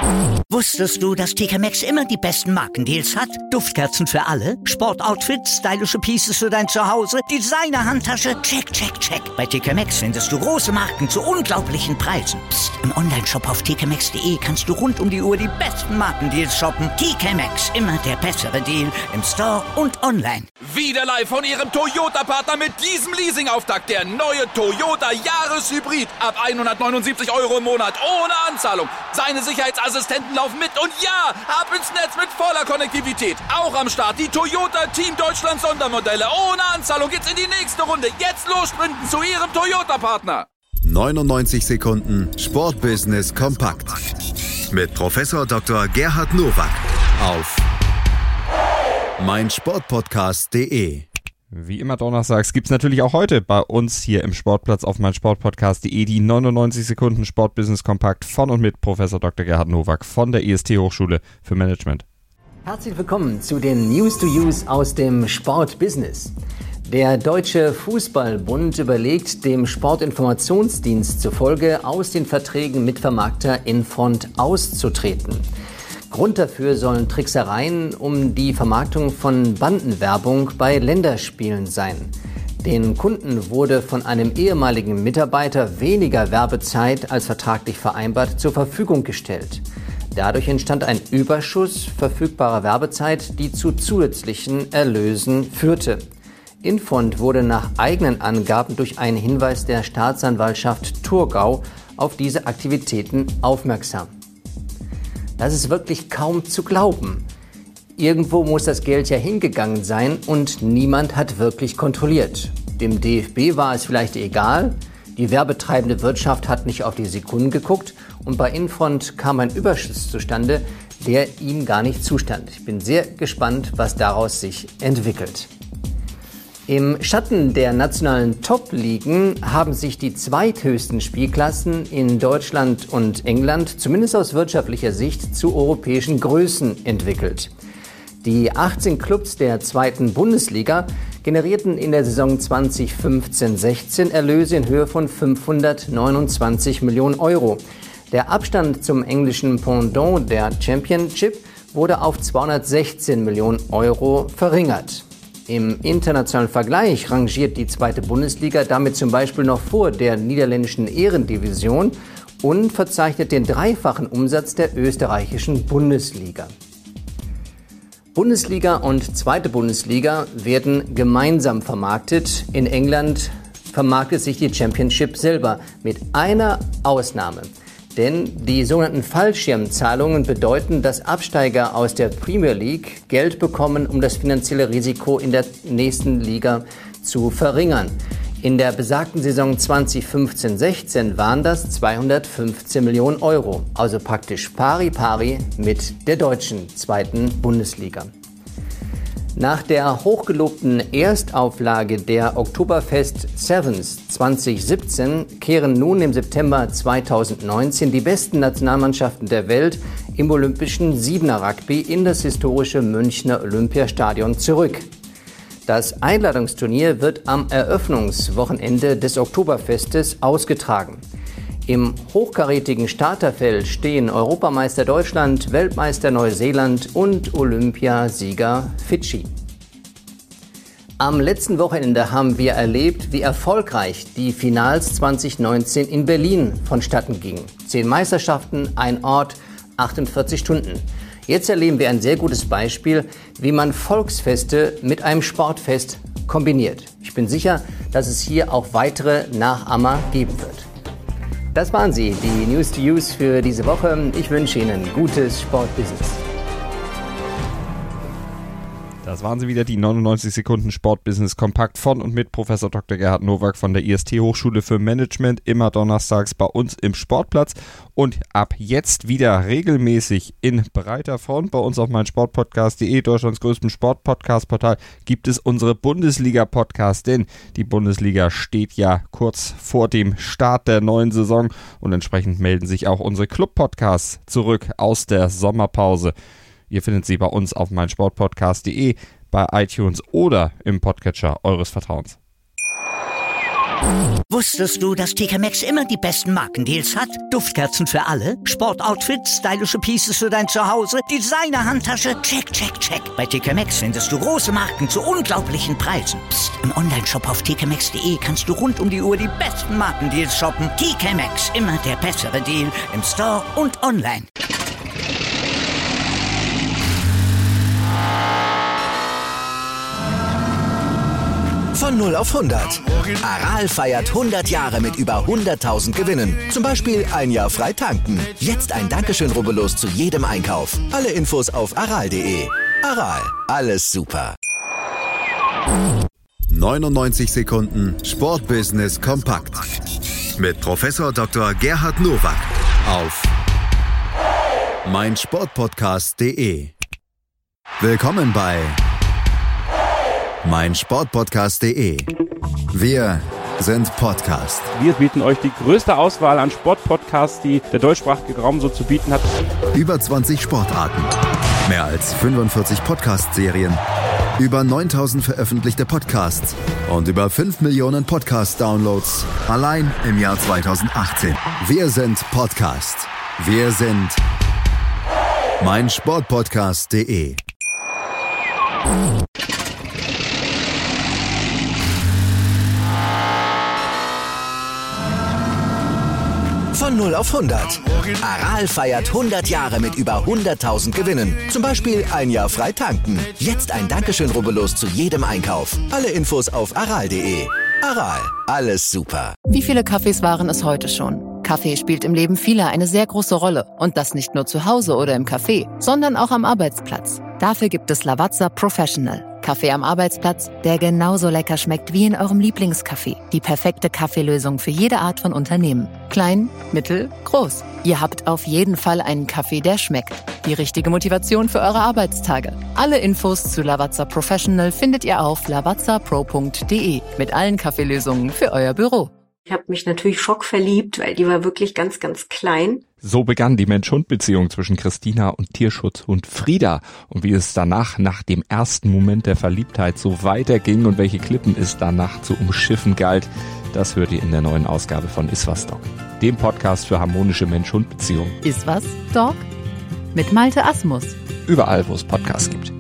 Wusstest du, dass TK Maxx immer die besten Markendeals hat? Duftkerzen für alle, Sportoutfits, stylische Pieces für dein Zuhause, Designer-Handtasche, check, check, check. Bei TK Maxx findest du große Marken zu unglaublichen Preisen. Psst. Im Onlineshop auf tkmaxx.de kannst du rund um die Uhr die besten Markendeals shoppen. TK Maxx, immer der bessere Deal im Store und online. Wieder live von Ihrem Toyota-Partner mit diesem Leasing-Auftakt. Der neue Toyota Jahreshybrid. Ab 179 € im Monat. Ohne Anzahlung. Seine Sicherheitsassistenten laufen mit. Und ja, ab ins Netz mit voller Konnektivität. Auch am Start die Toyota Team Deutschland Sondermodelle. Ohne Anzahlung geht's in die nächste Runde. Jetzt los sprinten zu Ihrem Toyota-Partner. 99 Sekunden Sportbusiness kompakt. Mit Professor Dr. Gerhard Nowak auf meinsportpodcast.de. Wie immer donnerstags gibt es natürlich auch heute bei uns hier im Sportplatz auf meinsportpodcast.de die 99 Sekunden Sportbusiness kompakt von und mit Professor Dr. Gerhard Nowak von der IST Hochschule für Management. Herzlich willkommen zu den News to Use aus dem Sportbusiness. Der Deutsche Fußballbund überlegt, dem Sportinformationsdienst zufolge aus den Verträgen mit Vermarkter Infront auszutreten. Grund dafür sollen Tricksereien um die Vermarktung von Bandenwerbung bei Länderspielen sein. Den Kunden wurde von einem ehemaligen Mitarbeiter weniger Werbezeit als vertraglich vereinbart zur Verfügung gestellt. Dadurch entstand ein Überschuss verfügbarer Werbezeit, die zu zusätzlichen Erlösen führte. Infront wurde nach eigenen Angaben durch einen Hinweis der Staatsanwaltschaft Thurgau auf diese Aktivitäten aufmerksam. Das ist wirklich kaum zu glauben. Irgendwo muss das Geld ja hingegangen sein und niemand hat wirklich kontrolliert. Dem DFB war es vielleicht egal, die werbetreibende Wirtschaft hat nicht auf die Sekunden geguckt und bei Infront kam ein Überschuss zustande, der ihm gar nicht zustand. Ich bin sehr gespannt, was daraus sich entwickelt. Im Schatten der nationalen Top-Ligen haben sich die zweithöchsten Spielklassen in Deutschland und England zumindest aus wirtschaftlicher Sicht zu europäischen Größen entwickelt. Die 18 Clubs der zweiten Bundesliga generierten in der Saison 2015-16 Erlöse in Höhe von 529 Millionen €. Der Abstand zum englischen Pendant der Championship wurde auf 216 Millionen € verringert. Im internationalen Vergleich rangiert die zweite Bundesliga damit zum Beispiel noch vor der niederländischen Ehrendivision und verzeichnet den dreifachen Umsatz der österreichischen Bundesliga. Bundesliga und zweite Bundesliga werden gemeinsam vermarktet. In England vermarktet sich die Championship selber mit einer Ausnahme. Denn die sogenannten Fallschirmzahlungen bedeuten, dass Absteiger aus der Premier League Geld bekommen, um das finanzielle Risiko in der nächsten Liga zu verringern. In der besagten Saison 2015-16 waren das 215 Millionen €, also praktisch pari pari mit der deutschen zweiten Bundesliga. Nach der hochgelobten Erstauflage der Oktoberfest Sevens 2017 kehren nun im September 2019 die besten Nationalmannschaften der Welt im olympischen Siebener-Rugby in das historische Münchner Olympiastadion zurück. Das Einladungsturnier wird am Eröffnungswochenende des Oktoberfestes ausgetragen. Im hochkarätigen Starterfeld stehen Europameister Deutschland, Weltmeister Neuseeland und Olympiasieger Fidschi. Am letzten Wochenende haben wir erlebt, wie erfolgreich die Finals 2019 in Berlin vonstatten gingen. 10 Meisterschaften, ein Ort, 48 Stunden. Jetzt erleben wir ein sehr gutes Beispiel, wie man Volksfeste mit einem Sportfest kombiniert. Ich bin sicher, dass es hier auch weitere Nachahmer geben wird. Das waren sie, die News to Use für diese Woche. Ich wünsche Ihnen gutes Sportbusiness. Das waren sie wieder, die 99 Sekunden Sportbusiness kompakt von und mit Professor Dr. Gerhard Nowak von der IST Hochschule für Management, immer donnerstags bei uns im Sportplatz und ab jetzt wieder regelmäßig in breiter Front bei uns auf meinsportpodcast.de, Deutschlands größtem Sportpodcast-Portal, gibt es unsere Bundesliga-Podcasts, denn die Bundesliga steht ja kurz vor dem Start der neuen Saison und entsprechend melden sich auch unsere Club-Podcasts zurück aus der Sommerpause. Ihr findet sie bei uns auf meinsportpodcast.de, bei iTunes oder im Podcatcher eures Vertrauens. Wusstest du, dass TK Maxx immer die besten Markendeals hat? Duftkerzen für alle, Sportoutfits, stylische Pieces für dein Zuhause, Designer-Handtasche, check, check, check. Bei TK Maxx findest du große Marken zu unglaublichen Preisen. Psst. Im Onlineshop auf tkmaxx.de kannst du rund um die Uhr die besten Markendeals shoppen. TK Maxx, immer der bessere Deal im Store und online. Von 0 auf 100. Aral feiert 100 Jahre mit über 100.000 Gewinnen. Zum Beispiel ein Jahr frei tanken. Jetzt ein Dankeschön, rubbellos zu jedem Einkauf. Alle Infos auf aral.de. Aral, alles super. 99 Sekunden Sportbusiness kompakt. Mit Professor Dr. Gerhard Nowak auf meinsportpodcast.de. Willkommen bei meinsportpodcast.de. Wir sind Podcast. Wir bieten euch die größte Auswahl an Sportpodcasts, die der deutschsprachige Raum so zu bieten hat. Über 20 Sportarten, mehr als 45 Podcast-Serien, über 9000 veröffentlichte Podcasts und über 5 Millionen Podcast-Downloads allein im Jahr 2018. Wir sind Podcast. Wir sind meinsportpodcast.de. Von 0 auf 100. Aral feiert 100 Jahre mit über 100.000 Gewinnen. Zum Beispiel ein Jahr frei tanken. Jetzt ein Dankeschön, rubbellos zu jedem Einkauf. Alle Infos auf aral.de. Aral, alles super. Wie viele Kaffees waren es heute schon? Kaffee spielt im Leben vieler eine sehr große Rolle. Und das nicht nur zu Hause oder im Café, sondern auch am Arbeitsplatz. Dafür gibt es Lavazza Professional. Kaffee am Arbeitsplatz, der genauso lecker schmeckt wie in eurem Lieblingscafé. Die perfekte Kaffeelösung für jede Art von Unternehmen. Klein, mittel, groß. Ihr habt auf jeden Fall einen Kaffee, der schmeckt. Die richtige Motivation für eure Arbeitstage. Alle Infos zu Lavazza Professional findet ihr auf lavazzapro.de mit allen Kaffeelösungen für euer Büro. Ich habe mich natürlich schockverliebt, weil die war wirklich ganz, ganz klein. So begann die Mensch-Hund-Beziehung zwischen Christina und Tierschutzhund Frieda. Und wie es danach, nach dem ersten Moment der Verliebtheit, so weiterging und welche Klippen es danach zu umschiffen galt, das hört ihr in der neuen Ausgabe von Iswas Dog, dem Podcast für harmonische Mensch-Hund-Beziehungen. Iswas Dog? Mit Malte Asmus. Überall, wo es Podcasts gibt.